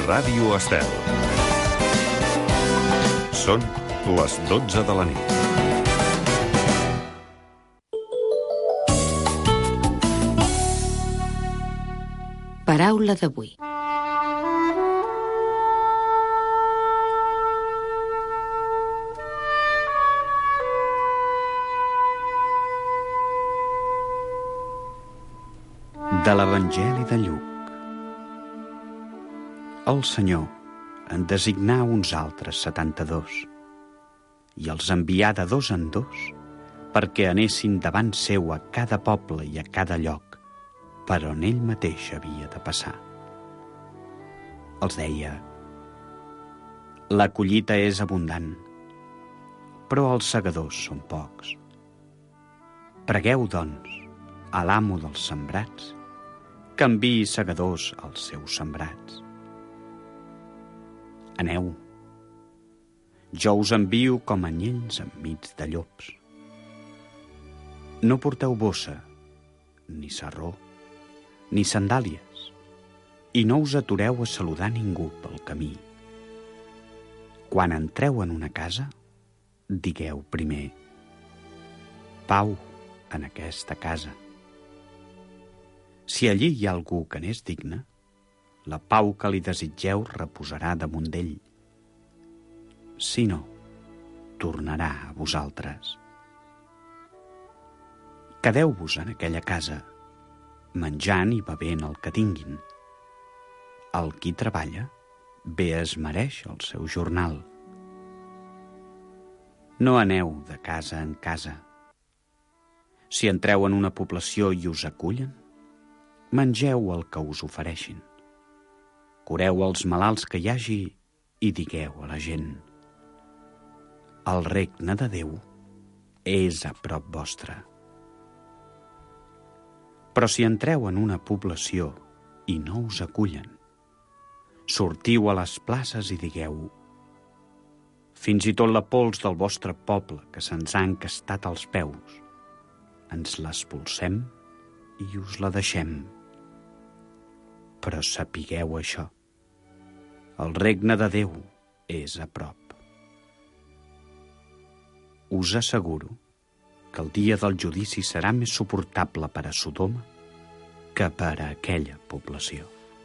Ràdio Estel. Són les 12 de la nit. Paraula d'avui. De l'Evangeli de Lluc. El Senyor en designà uns altres 72 i els envià de dos en dos perquè anessin davant seu a cada poble i a cada lloc per on ell mateix havia de passar. Els deia: la collita és abundant, però els segadors són pocs. Pregueu, doncs, a l'amo dels sembrats que enviï segadors als seus sembrats. Aneu, jo us envio com anyells enmig de llops. No porteu bossa, ni sarró, ni sandàlies, i no us atureu a saludar ningú pel camí. Quan entreu en una casa, digueu primer: pau en aquesta casa. Si allí hi ha algú que n'és digne, la pau que li desitgeu reposarà damunt d'ell. Si no, tornarà a vosaltres. Quedeu-vos en aquella casa, menjant i bevent el que tinguin. El qui treballa, bé es mereix el seu jornal. No aneu de casa en casa. Si entreu en una població i us acullen, mengeu el que us ofereixin. Cureu els malalts que hi hagi i digueu a la gent: el regne de Déu és a prop vostre. Però si entreu en una població i no us acullen, sortiu a les places i digueu: fins i tot la pols del vostre poble que se'ns ha encastat als peus, ens l'expulsem i us la deixem. Però sapigueu això: el regne de Déu és a prop. Us asseguro que el dia del judici serà més suportable per a Sodoma que per a aquella població.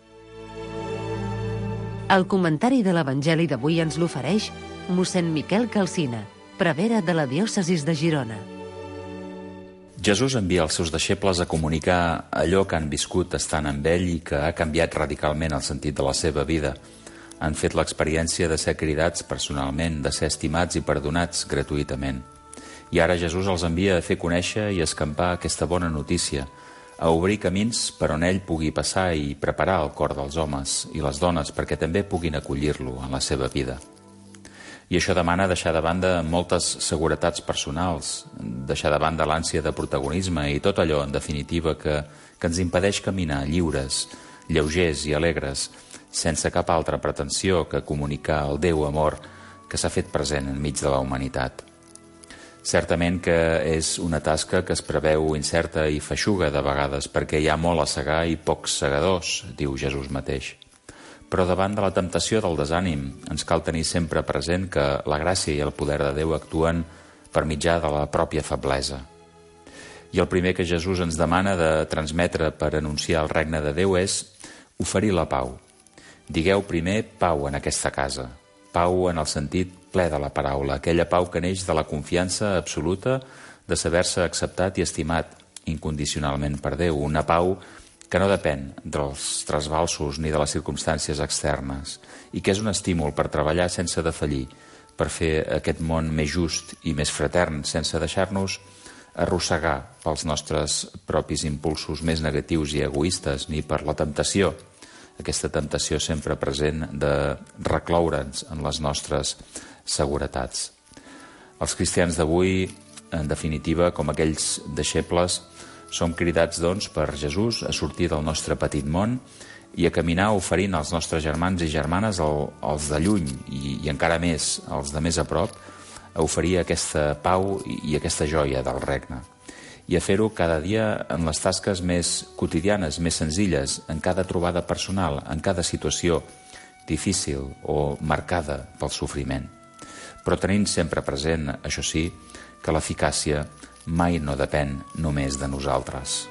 El comentari de l'Evangeli d'avui ens l'ofereix mossèn Miquel Calsina, prevere de la diòcesis de Girona. Jesús envia els seus deixebles a comunicar allò que han viscut estant amb ell i que ha canviat radicalment el sentit de la seva vida. Han fet l'experiència de ser cridats personalment, de ser estimats i perdonats gratuïtament. I ara Jesús els envia a fer conèixer i escampar aquesta bona notícia, a obrir camins per on ell pugui passar i preparar el cor dels homes i les dones perquè també puguin acollir-lo en la seva vida. I això demana deixar de banda moltes seguretats personals, deixar de banda l'ànsia de protagonisme i tot allò, en definitiva, que ens impedeix caminar lliures, lleugers i alegres, sense cap altra pretensió que comunicar el Déu amor que s'ha fet present enmig de la humanitat. Certament que és una tasca que es preveu incerta i feixuga de vegades perquè hi ha molt a segar i pocs segadors, diu Jesús mateix. Però davant de la temptació del desànim ens cal tenir sempre present que la gràcia i el poder de Déu actuen per mitjà de la pròpia feblesa. I el primer que Jesús ens demana de transmetre per anunciar el regne de Déu és oferir la pau. Digueu primer pau en aquesta casa, pau en el sentit ple de la paraula, aquella pau que neix de la confiança absoluta de saber-se acceptat i estimat incondicionalment per Déu, una pau que no depèn dels trasbalsos ni de les circumstàncies externes i que és un estímul per treballar sense defallir, per fer aquest món més just i més fratern, sense deixar-nos arrossegar pels nostres propis impulsos més negatius i egoistes, ni per la temptació, aquesta temptació sempre present de recloure'ns en les nostres seguretats. Els cristians d'avui, en definitiva, com aquells deixebles, som cridats, doncs, per Jesús a sortir del nostre petit món i a caminar oferint als nostres germans i germanes, els de lluny i encara més els de més a prop, a oferir aquesta pau i aquesta joia del regne. I a fer-ho cada dia en les tasques més quotidianes, més senzilles, en cada trobada personal, en cada situació difícil o marcada pel sofriment, però tenint sempre present, això sí, que l'eficàcia mai no depèn només de nosaltres.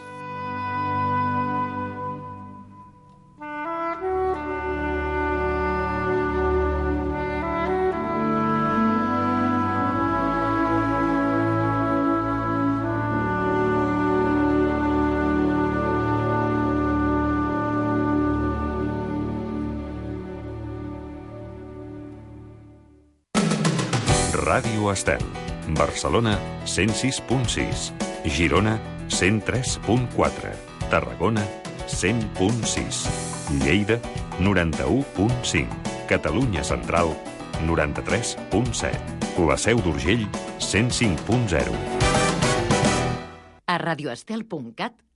Ràdio Estel. Barcelona, 106.6. Girona, 103.4. Tarragona, 100.6. Lleida, 91.5. Catalunya Central, 93.7. La Seu d'Urgell, 105.0. A radioestel.cat